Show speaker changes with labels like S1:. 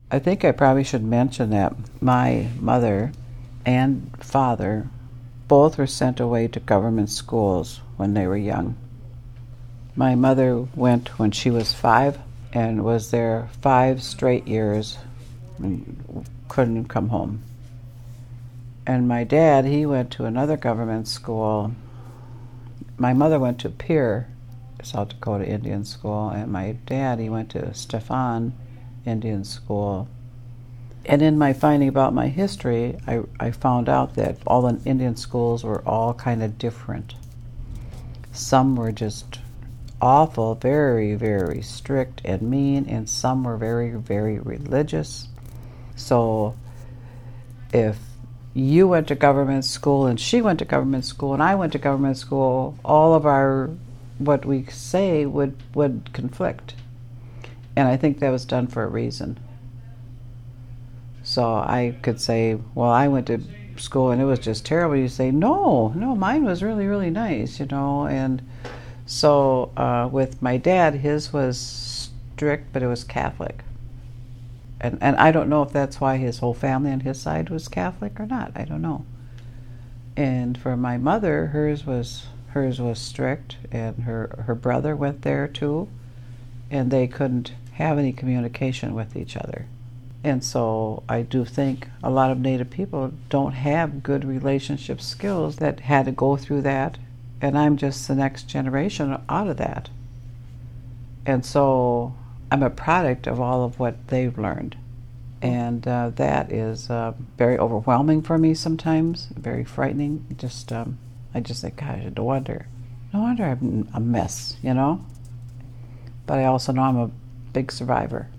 S1: I think I probably should mention that my mother and father both were sent away to government schools when they were young. My mother went when she was 5 and was there 5 straight years and couldn't come home. And my dad, he went to another government school. My mother went to Pierre, South Dakota Indian School, and my dad, he went to Stefan Indian School. And in my finding about my history, I found out that all the Indian schools were all kind of different. Some were just awful, very, very strict and mean, and some were very, very religious. So if you went to government school and she went to government school and I went to government school, all of our, what we say would conflict. And I think that was done for a reason. So I could say, well, I went to school and it was just terrible. You say, no, mine was really, really nice, And so with my dad, his was strict, but it was Catholic. And I don't know if that's why his whole family on his side was Catholic or not. I don't know. And for my mother, hers was strict, and her brother went there too, and they couldn't have any communication with each other. And so I do think a lot of Native people don't have good relationship skills that had to go through that, and I'm just the next generation out of that. And so I'm a product of all of what they've learned. And that is very overwhelming for me sometimes, very frightening. I just think, gosh, no wonder I'm a mess, But I also know I'm a big survivor.